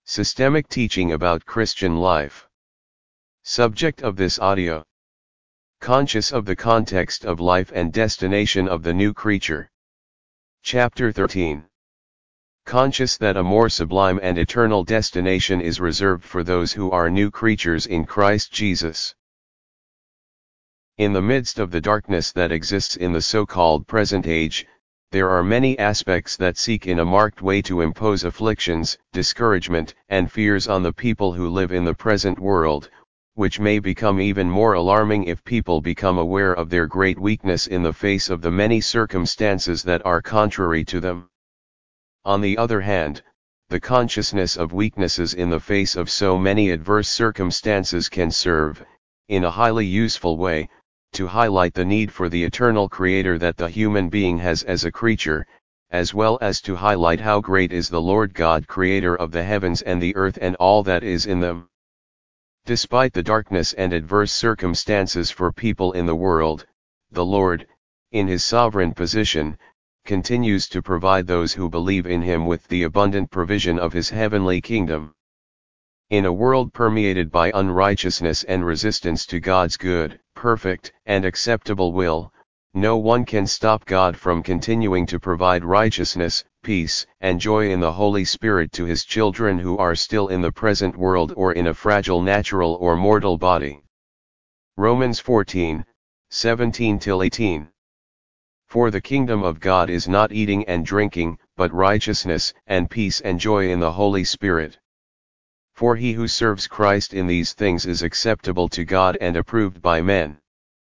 Systemic teaching about Christian life. Subject of this audio. Conscious of the context of life and destination of the new creature. Chapter 13. Conscious that a more sublime and eternal destination is reserved for those who are new creatures in Christ Jesus. In the midst of the darkness that exists in the so-called present age, there are many aspects that seek in a marked way to impose afflictions, discouragement, and fears on the people who live in the present world, which may become even more alarming if people become aware of their great weakness in the face of the many circumstances that are contrary to them. On the other hand, the consciousness of weaknesses in the face of so many adverse circumstances can serve, in a highly useful way, to highlight the need for the eternal Creator that the human being has as a creature, as well as to highlight how great is the Lord God, Creator of the heavens and the earth and all that is in them. Despite the darkness and adverse circumstances for people in the world, the Lord, in His sovereign position, continues to provide those who believe in Him with the abundant provision of His heavenly kingdom. In a world permeated by unrighteousness and resistance to God's good, perfect, and acceptable will, no one can stop God from continuing to provide righteousness, peace, and joy in the Holy Spirit to His children who are still in the present world or in a fragile natural or mortal body. Romans 14, 17-18. For the kingdom of God is not eating and drinking, but righteousness, and peace and joy in the Holy Spirit. For he who serves Christ in these things is acceptable to God and approved by men.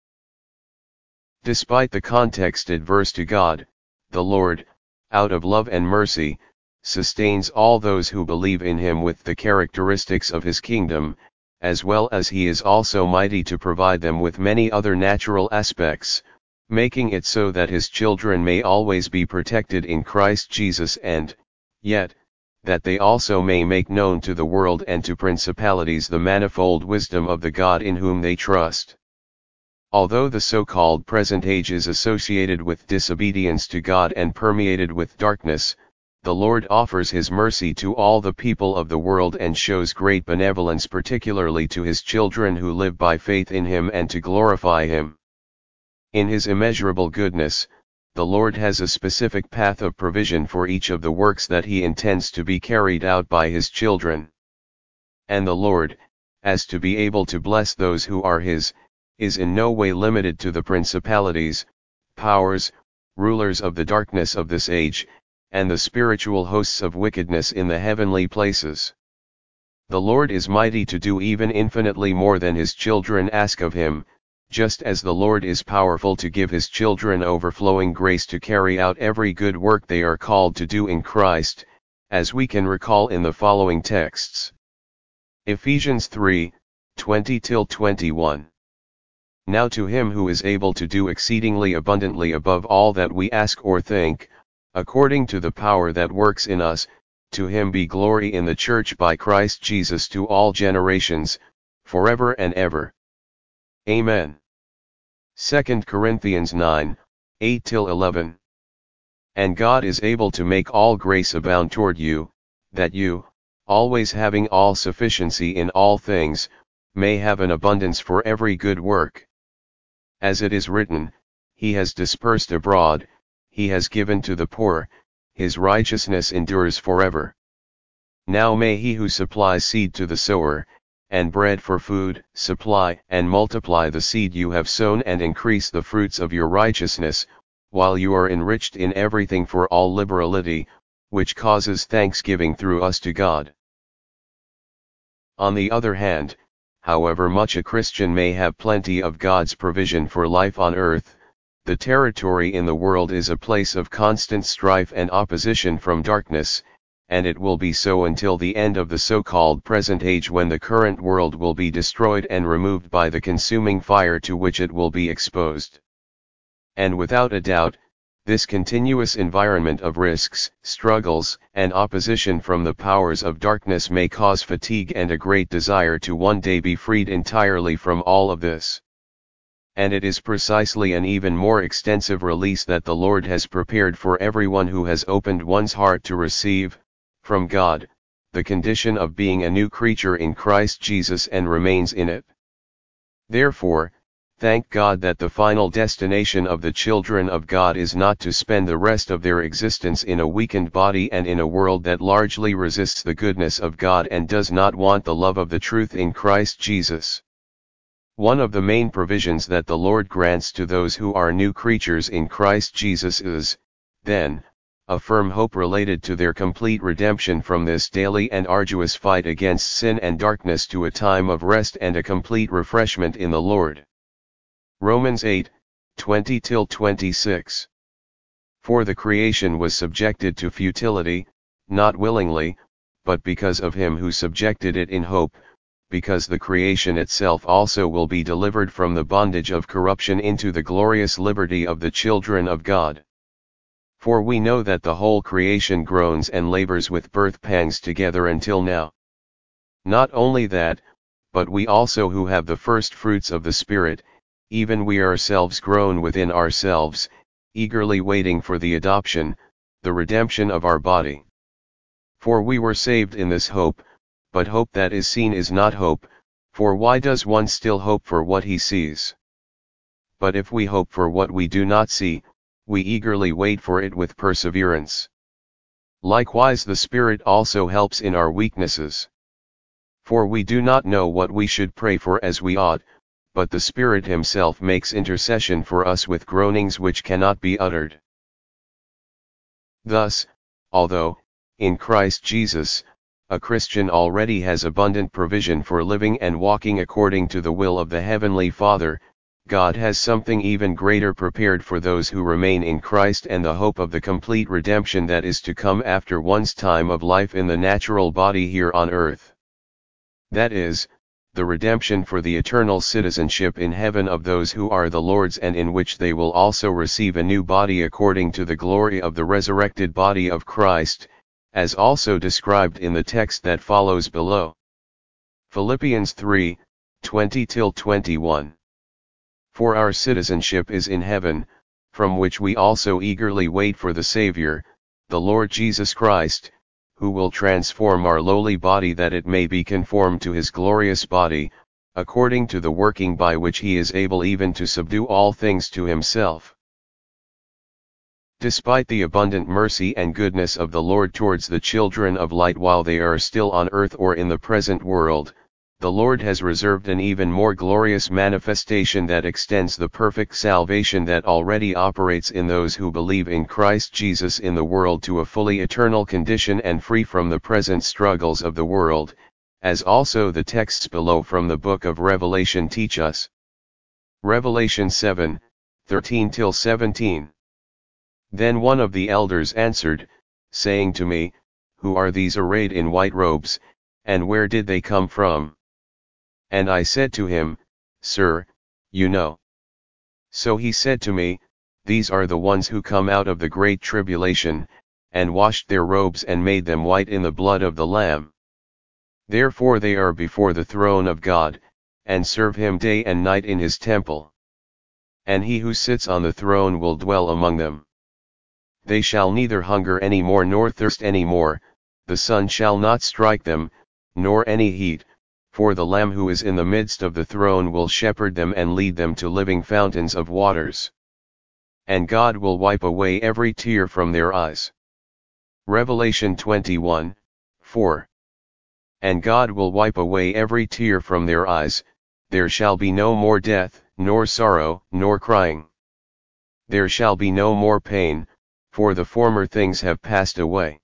Despite the context adverse to God, the Lord, out of love and mercy, sustains all those who believe in Him with the characteristics of His kingdom, as well as He is also mighty to provide them with many other natural aspects, making it so that His children may always be protected in Christ Jesus and, yet, that they also may make known to the world and to principalities the manifold wisdom of the God in whom they trust. Although the so-called present age is associated with disobedience to God and permeated with darkness, the Lord offers His mercy to all the people of the world and shows great benevolence particularly to His children who live by faith in Him and to glorify Him. In His immeasurable goodness, the Lord has a specific path of provision for each of the works that He intends to be carried out by His children. And the Lord, as to be able to bless those who are His, is in no way limited to the principalities, powers, rulers of the darkness of this age, and the spiritual hosts of wickedness in the heavenly places. The Lord is mighty to do even infinitely more than His children ask of Him, just as the Lord is powerful to give His children overflowing grace to carry out every good work they are called to do in Christ, as we can recall in the following texts. Ephesians 3, 20-21. Now to Him who is able to do exceedingly abundantly above all that we ask or think, according to the power that works in us, to Him be glory in the church by Christ Jesus to all generations, forever and ever. Amen. 2 Corinthians 9, 8-11. And God is able to make all grace abound toward you, that you, always having all sufficiency in all things, may have an abundance for every good work. As it is written, He has dispersed abroad, He has given to the poor, His righteousness endures forever. Now may He who supplies seed to the sower, and bread for food, supply and multiply the seed you have sown and increase the fruits of your righteousness, while you are enriched in everything for all liberality, which causes thanksgiving through us to God. On the other hand, however much a Christian may have plenty of God's provision for life on earth, the territory in the world is a place of constant strife and opposition from darkness, and it will be so until the end of the so-called present age when the current world will be destroyed and removed by the consuming fire to which it will be exposed. And without a doubt, this continuous environment of risks, struggles, and opposition from the powers of darkness may cause fatigue and a great desire to one day be freed entirely from all of this. And it is precisely an even more extensive release that the Lord has prepared for everyone who has opened one's heart to receive, from God, the condition of being a new creature in Christ Jesus and remains in it. Therefore, thank God that the final destination of the children of God is not to spend the rest of their existence in a weakened body and in a world that largely resists the goodness of God and does not want the love of the truth in Christ Jesus. One of the main provisions that the Lord grants to those who are new creatures in Christ Jesus is, then, a firm hope related to their complete redemption from this daily and arduous fight against sin and darkness to a time of rest and a complete refreshment in the Lord. Romans 8:20-26. For the creation was subjected to futility, not willingly, but because of him who subjected it in hope, because the creation itself also will be delivered from the bondage of corruption into the glorious liberty of the children of God. For we know that the whole creation groans and labors with birth pangs together until now. Not only that, but we also who have the first fruits of the Spirit, even we ourselves groan within ourselves, eagerly waiting for the adoption, the redemption of our body. For we were saved in this hope, but hope that is seen is not hope, for why does one still hope for what he sees? But if we hope for what we do not see, we eagerly wait for it with perseverance. Likewise the Spirit also helps in our weaknesses. For we do not know what we should pray for as we ought, but the Spirit himself makes intercession for us with groanings which cannot be uttered. Thus, although, in Christ Jesus, a Christian already has abundant provision for living and walking according to the will of the Heavenly Father, God has something even greater prepared for those who remain in Christ and the hope of the complete redemption that is to come after one's time of life in the natural body here on earth. That is, the redemption for the eternal citizenship in heaven of those who are the Lord's, and in which they will also receive a new body according to the glory of the resurrected body of Christ, as also described in the text that follows below. Philippians 3:20-21. For our citizenship is in heaven, from which we also eagerly wait for the Savior, the Lord Jesus Christ, who will transform our lowly body that it may be conformed to his glorious body, according to the working by which he is able even to subdue all things to himself. Despite the abundant mercy and goodness of the Lord towards the children of light while they are still on earth or in the present world, the Lord has reserved an even more glorious manifestation that extends the perfect salvation that already operates in those who believe in Christ Jesus in the world to a fully eternal condition and free from the present struggles of the world, as also the texts below from the book of Revelation teach us. Revelation 7:13-17. Then one of the elders answered, saying to me, Who are these arrayed in white robes, and where did they come from? And I said to him, Sir, you know. So he said to me, These are the ones who come out of the great tribulation, and washed their robes and made them white in the blood of the Lamb. Therefore they are before the throne of God, and serve him day and night in his temple. And he who sits on the throne will dwell among them. They shall neither hunger any more nor thirst any more, the sun shall not strike them, nor any heat, for the Lamb who is in the midst of the throne will shepherd them and lead them to living fountains of waters. And God will wipe away every tear from their eyes. Revelation 21:4. And God will wipe away every tear from their eyes, there shall be no more death, nor sorrow, nor crying. There shall be no more pain, for the former things have passed away.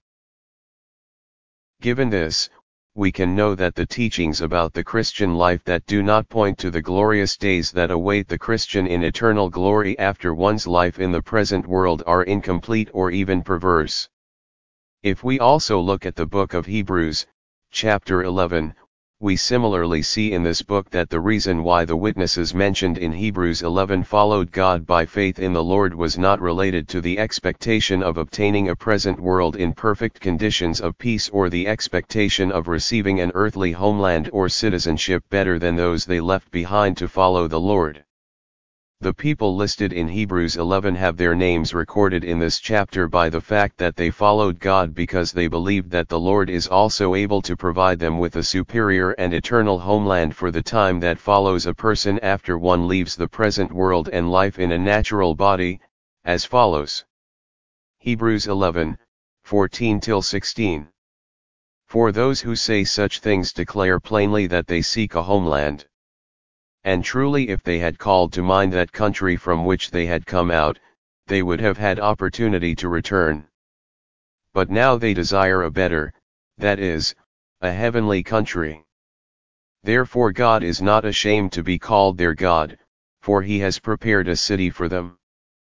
Given this, we can know that the teachings about the Christian life that do not point to the glorious days that await the Christian in eternal glory after one's life in the present world are incomplete or even perverse. If we also look at the book of Hebrews, chapter 11, we similarly see in this book that the reason why the witnesses mentioned in Hebrews 11 followed God by faith in the Lord was not related to the expectation of obtaining a present world in perfect conditions of peace or the expectation of receiving an earthly homeland or citizenship better than those they left behind to follow the Lord. The people listed in Hebrews 11 have their names recorded in this chapter by the fact that they followed God because they believed that the Lord is also able to provide them with a superior and eternal homeland for the time that follows a person after one leaves the present world and life in a natural body, as follows. Hebrews 11, 14-16. For those who say such things declare plainly that they seek a homeland. And truly if they had called to mind that country from which they had come out, they would have had opportunity to return. But now they desire a better, that is, a heavenly country. Therefore God is not ashamed to be called their God, for he has prepared a city for them.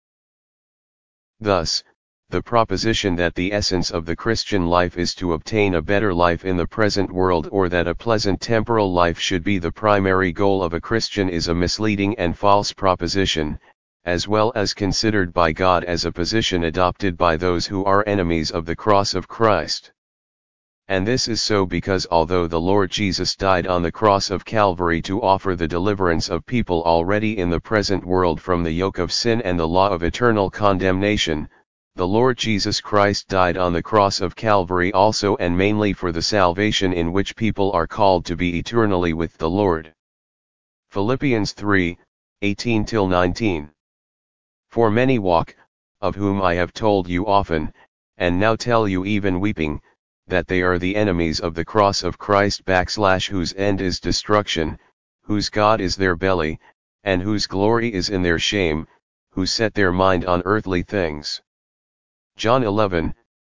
Thus, the proposition that the essence of the Christian life is to obtain a better life in the present world or that a pleasant temporal life should be the primary goal of a Christian is a misleading and false proposition, as well as considered by God as a position adopted by those who are enemies of the cross of Christ. And this is so because although the Lord Jesus died on the cross of Calvary to offer the deliverance of people already in the present world from the yoke of sin and the law of eternal condemnation, the Lord Jesus Christ died on the cross of Calvary also and mainly for the salvation in which people are called to be eternally with the Lord. Philippians 3, 18-19. For many walk, of whom I have told you often, and now tell you even weeping, that they are the enemies of the cross of Christ whose end is destruction, whose God is their belly, and whose glory is in their shame, who set their mind on earthly things. John 11,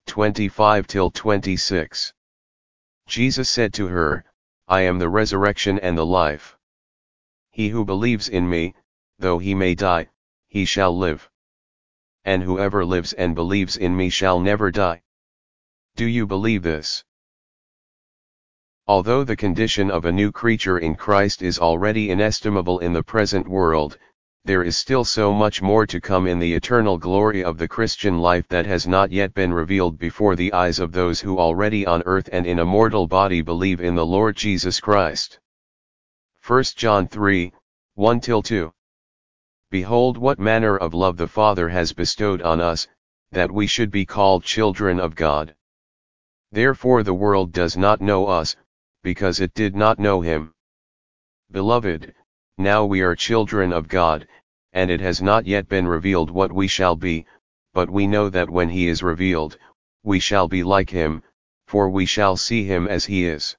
25-26. Jesus said to her, I am the resurrection and the life. He who believes in me, though he may die, he shall live. And whoever lives and believes in me shall never die. Do you believe this? Although the condition of a new creature in Christ is already inestimable in the present world, there is still so much more to come in the eternal glory of the Christian life that has not yet been revealed before the eyes of those who already on earth and in a mortal body believe in the Lord Jesus Christ. 1 John 3, 1-2. Behold what manner of love the Father has bestowed on us, that we should be called children of God. Therefore the world does not know us, because it did not know him. Beloved, now we are children of God, and it has not yet been revealed what we shall be, but we know that when he is revealed, we shall be like him, for we shall see him as he is.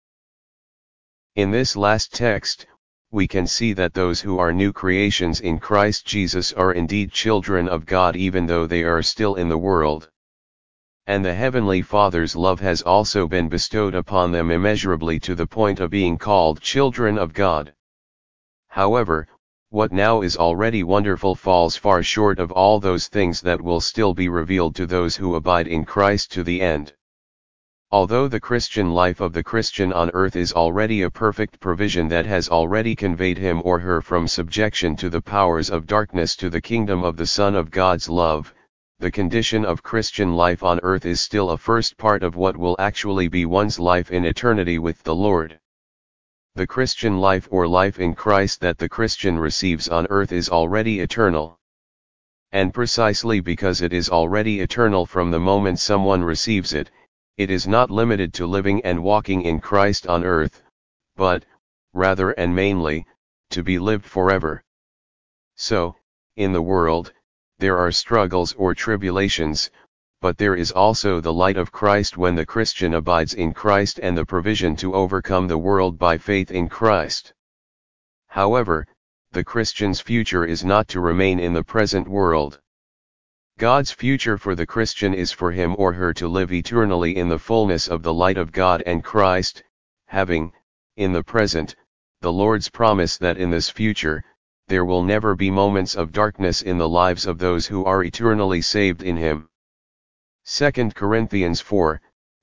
In this last text, we can see that those who are new creations in Christ Jesus are indeed children of God even though they are still in the world. And the Heavenly Father's love has also been bestowed upon them immeasurably to the point of being called children of God. However, what now is already wonderful falls far short of all those things that will still be revealed to those who abide in Christ to the end. Although the Christian life of the Christian on earth is already a perfect provision that has already conveyed him or her from subjection to the powers of darkness to the kingdom of the Son of God's love, the condition of Christian life on earth is still a first part of what will actually be one's life in eternity with the Lord. The Christian life or life in Christ that the Christian receives on earth is already eternal. And precisely because it is already eternal from the moment someone receives it, it is not limited to living and walking in Christ on earth, but, rather and mainly, to be lived forever. So, in the world, there are struggles or tribulations, but there is also the light of Christ when the Christian abides in Christ and the provision to overcome the world by faith in Christ. However, the Christian's future is not to remain in the present world. God's future for the Christian is for him or her to live eternally in the fullness of the light of God and Christ, having, in the present, the Lord's promise that in this future, there will never be moments of darkness in the lives of those who are eternally saved in him. 2 Corinthians 4,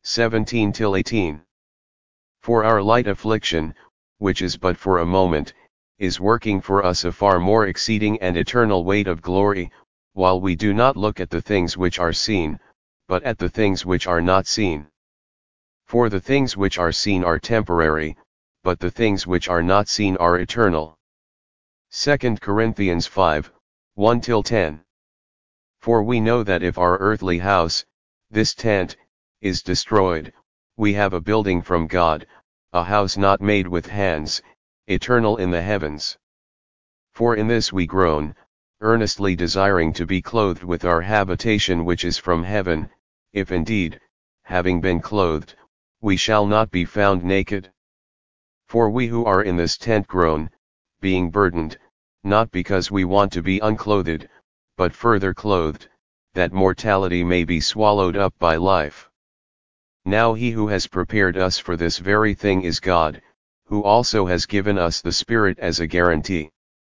17-18. For our light affliction, which is but for a moment, is working for us a far more exceeding and eternal weight of glory, while we do not look at the things which are seen, but at the things which are not seen. For the things which are seen are temporary, but the things which are not seen are eternal. 2 Corinthians 5, 1-10. For we know that if our earthly house, this tent, is destroyed, we have a building from God, a house not made with hands, eternal in the heavens. For in this we groan, earnestly desiring to be clothed with our habitation which is from heaven, if indeed, having been clothed, we shall not be found naked. For we who are in this tent groan, being burdened, not because we want to be unclothed, but further clothed, that mortality may be swallowed up by life. Now he who has prepared us for this very thing is God, who also has given us the Spirit as a guarantee.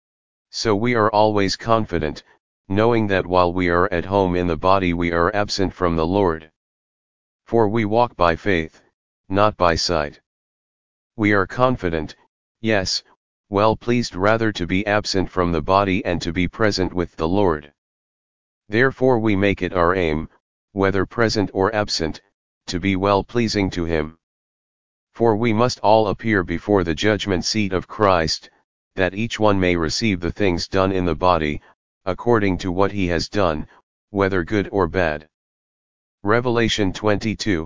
So we are always confident, knowing that while we are at home in the body we are absent from the Lord. For we walk by faith, not by sight. We are confident, yes, well pleased rather to be absent from the body and to be present with the Lord. Therefore we make it our aim, whether present or absent, to be well pleasing to him. For we must all appear before the judgment seat of Christ, that each one may receive the things done in the body, according to what he has done, whether good or bad. Revelation 22,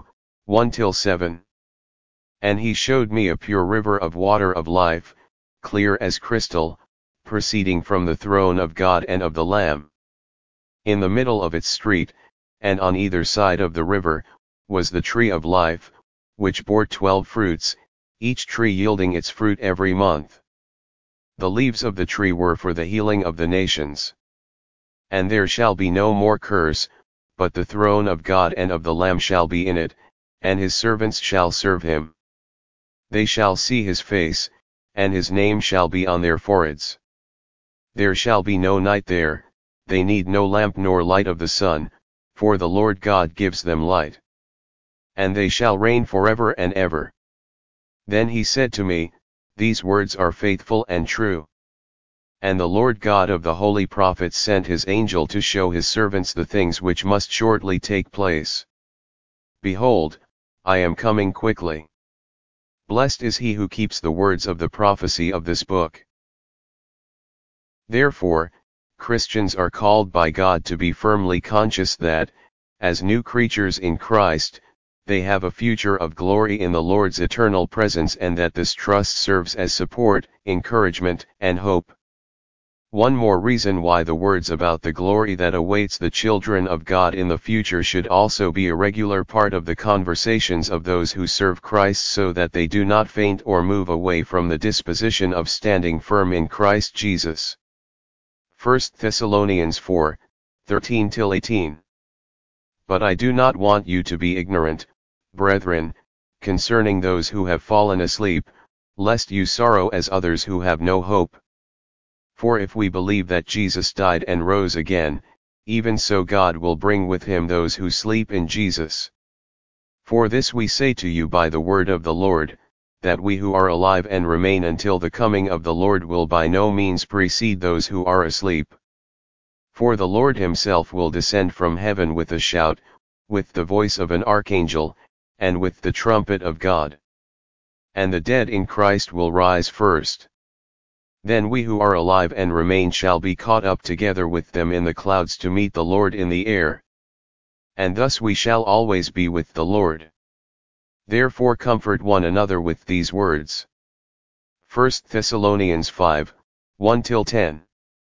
1-7. And he showed me a pure river of water of life, clear as crystal, proceeding from the throne of God and of the Lamb. In the middle of its street, and on either side of the river, was the tree of life, which bore 12 fruits, each tree yielding its fruit every month. The leaves of the tree were for the healing of the nations. And there shall be no more curse, but the throne of God and of the Lamb shall be in it, and his servants shall serve him. They shall see his face, and his name shall be on their foreheads. There shall be no night there, they need no lamp nor light of the sun, for the Lord God gives them light. And they shall reign forever and ever. Then he said to me, these words are faithful and true. And the Lord God of the holy prophets sent his angel to show his servants the things which must shortly take place. Behold, I am coming quickly. Blessed is he who keeps the words of the prophecy of this book. Therefore, Christians are called by God to be firmly conscious that, as new creatures in Christ, they have a future of glory in the Lord's eternal presence, and that this trust serves as support, encouragement, and hope. One more reason why the words about the glory that awaits the children of God in the future should also be a regular part of the conversations of those who serve Christ, so that they do not faint or move away from the disposition of standing firm in Christ Jesus. 1 Thessalonians 4, 13-18. But I do not want you to be ignorant, brethren, concerning those who have fallen asleep, lest you sorrow as others who have no hope. For if we believe that Jesus died and rose again, even so God will bring with him those who sleep in Jesus. For this we say to you by the word of the Lord, that we who are alive and remain until the coming of the Lord will by no means precede those who are asleep. For the Lord himself will descend from heaven with a shout, with the voice of an archangel, and with the trumpet of God. And the dead in Christ will rise first. Then we who are alive and remain shall be caught up together with them in the clouds to meet the Lord in the air. And thus we shall always be with the Lord. Therefore comfort one another with these words. 1 Thessalonians 5, 1-10.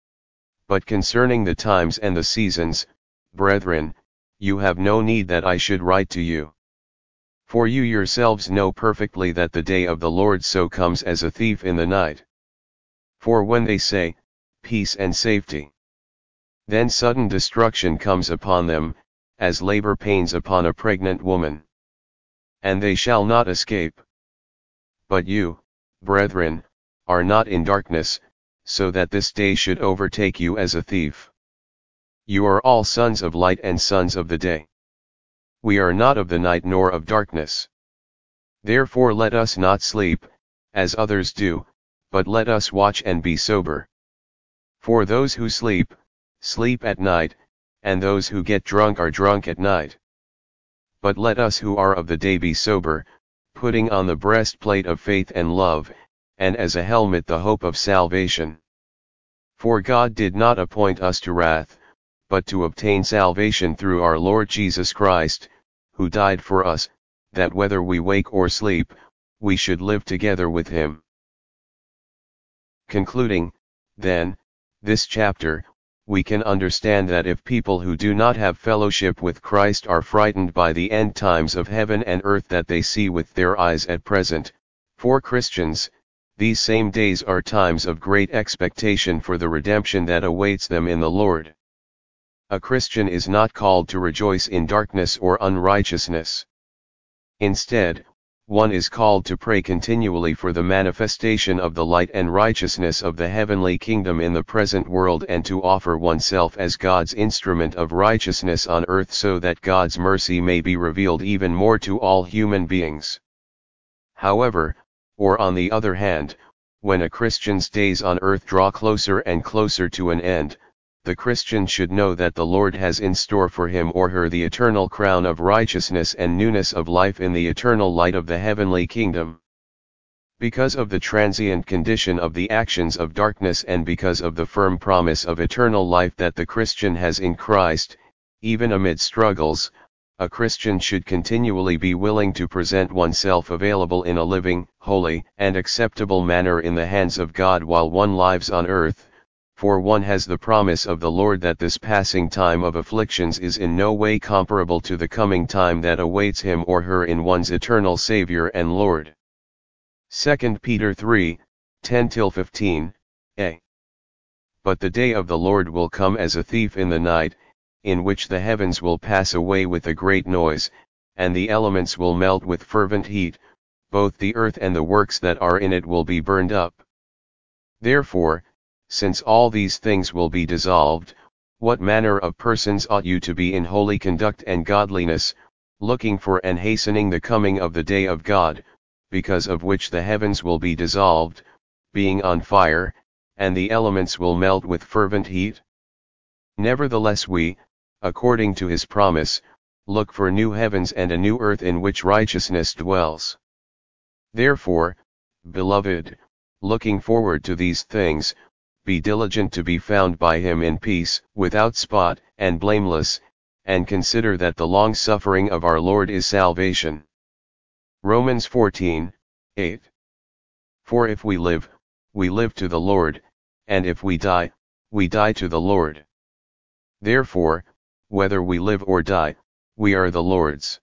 But concerning the times and the seasons, brethren, you have no need that I should write to you. For you yourselves know perfectly that the day of the Lord so comes as a thief in the night. For when they say, peace and safety, then sudden destruction comes upon them, as labor pains upon a pregnant woman. And they shall not escape. But you, brethren, are not in darkness, so that this day should overtake you as a thief. You are all sons of light and sons of the day. We are not of the night nor of darkness. Therefore let us not sleep, as others do, but let us watch and be sober. For those who sleep, sleep at night, and those who get drunk are drunk at night. But let us who are of the day be sober, putting on the breastplate of faith and love, and as a helmet the hope of salvation. For God did not appoint us to wrath, but to obtain salvation through our Lord Jesus Christ, who died for us, that whether we wake or sleep, we should live together with him. Concluding, then, this chapter, we can understand that if people who do not have fellowship with Christ are frightened by the end times of heaven and earth that they see with their eyes at present, for Christians, these same days are times of great expectation for the redemption that awaits them in the Lord. A Christian is not called to rejoice in darkness or unrighteousness. Instead, one is called to pray continually for the manifestation of the light and righteousness of the heavenly kingdom in the present world, and to offer oneself as God's instrument of righteousness on earth so that God's mercy may be revealed even more to all human beings. However, or on the other hand, when a Christian's days on earth draw closer and closer to an end, the Christian should know that the Lord has in store for him or her the eternal crown of righteousness and newness of life in the eternal light of the heavenly kingdom. Because of the transient condition of the actions of darkness and because of the firm promise of eternal life that the Christian has in Christ, even amid struggles, a Christian should continually be willing to present oneself available in a living, holy, and acceptable manner in the hands of God while one lives on earth, for one has the promise of the Lord that this passing time of afflictions is in no way comparable to the coming time that awaits him or her in one's eternal Savior and Lord. 2 Peter 3, 10-15a. But the day of the Lord will come as a thief in the night, in which the heavens will pass away with a great noise, and the elements will melt with fervent heat, both the earth and the works that are in it will be burned up. Therefore, since all these things will be dissolved, what manner of persons ought you to be in holy conduct and godliness, looking for and hastening the coming of the day of God, because of which the heavens will be dissolved, being on fire, and the elements will melt with fervent heat? Nevertheless we, according to his promise, look for new heavens and a new earth in which righteousness dwells. Therefore, beloved, looking forward to these things, be diligent to be found by him in peace, without spot, and blameless, and consider that the long-suffering of our Lord is salvation. Romans 14:8. For if we live, we live to the Lord, and if we die, we die to the Lord. Therefore, whether we live or die, we are the Lord's.